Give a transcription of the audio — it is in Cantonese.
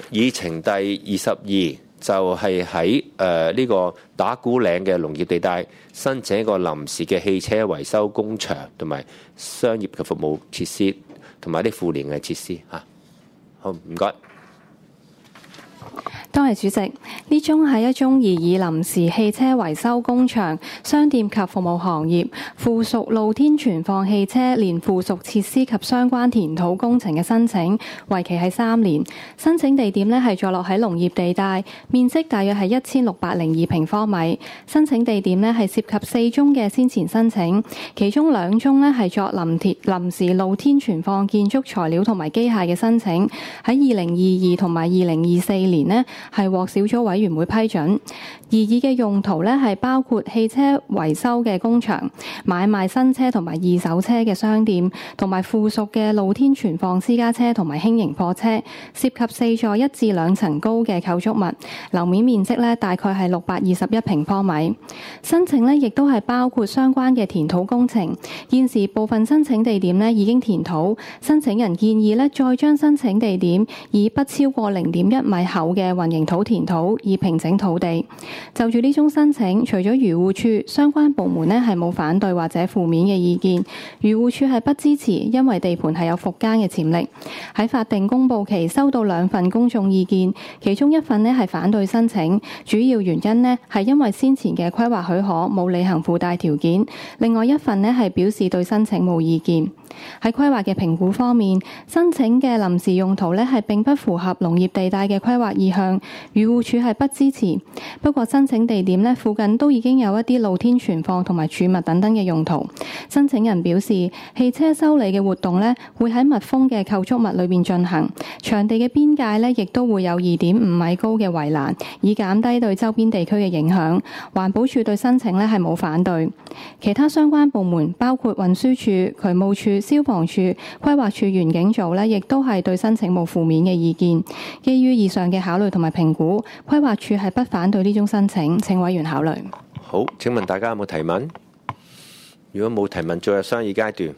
議程第22就係喺呢個打鼓嶺嘅農業地帶申請一個臨時嘅汽車維修工場同埋商業嘅服務設施同埋啲附連嘅設施嚇。好，唔該。 多謝主席，呢宗係一宗擬議臨時汽車維修工場、商店及服務行業附屬露天存放汽車連附屬設施及相關填土工程嘅申請，為期係3年。申請地點呢係坐落喺農業地帶，面積大約係1602平方米。申請地點呢係涉及4宗嘅先前申請，其中2宗呢係作臨時露天存放建築材料同埋機械嘅申請，喺2022同埋2024年呢係獲小組委員會批准。擬議嘅用途呢係包括汽車維修嘅工場、買賣新車同埋二手車嘅商店，同埋附屬嘅露天存放私家車同埋輕型貨車，涉及4座1至2層高嘅構築物，樓面面積呢大概係621平方米。申請呢亦都係包括相關嘅填土工程，現時部分申請地點呢已經填土，申請人建議呢再將申請地點以不超過0.1米厚嘅混凝土填土，以平整土地。就住呢宗申請，除咗漁護署，相關部門呢係冇反對或者負面嘅意見。漁護署係不支持，因為地盤係有復耕嘅潛力。喺法定公佈期收到2份公眾意見，其中1份呢係反對申請，主要原因呢係因為先前嘅規劃許可冇履行附帶條件，另外1份呢係表示對申請冇意見。喺規劃嘅評估方面，申請嘅臨時用途呢係並不符合農業地帶嘅規劃意向，漁護署係不支持。不過申請地點呢附近都已經有一啲露天存放同埋儲物等等嘅用途。申請人表示，汽車修理嘅活動呢會喺密封嘅構築物裏邊進行，場地嘅邊界呢亦都會有2.5米高嘅圍欄，以減低對周邊地區嘅影響。環保署對申請呢係冇反對。其他相關部門包括運輸署、渠務署、消防處、規劃署園境組呢亦都係對申請冇負面嘅意見。基於以上嘅考慮同埋評估，規劃署係不反對呢宗申請，請委員考慮。 好，請問大家有冇提問？如果冇提問，進入商議階段。